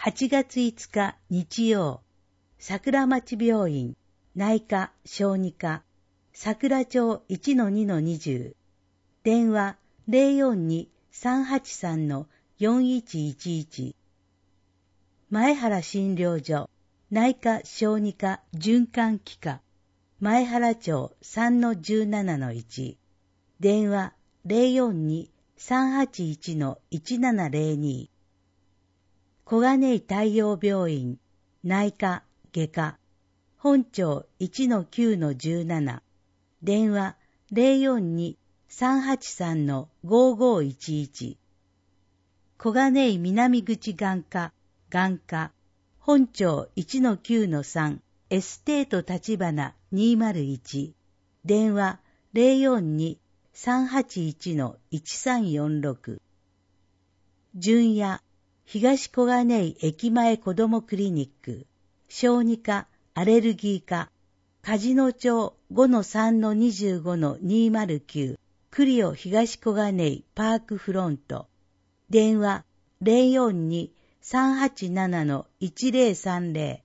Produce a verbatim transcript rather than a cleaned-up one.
はちがついつか日曜、桜町病院内科小児科桜町 いちのにのにじゅう、電話 ゼロよんに さんはちさん よんいちいちいち、前原診療所内科小児科循環器科前原町 さんのじゅうななのいち、電話 ゼロよんに さんはちいち いちななゼロに、小金井太陽病院内科外科本町 いちのきゅうのじゅうなな、電話 ゼロよんに さんはちさん ごごいちいち、小金井南口眼科眼科本町 いちのきゅうのさん エステート立花にまるいち、電話 ゼロよんに さんはちいち いちさんよんろく、純也東小金井駅前子どもクリニック小児科アレルギー科梶野町 ごのさんのにじゅうごのにまるきゅう クリオ東小金井パークフロント、電話 ゼロよんに さんはちなな いちゼロさんゼロ、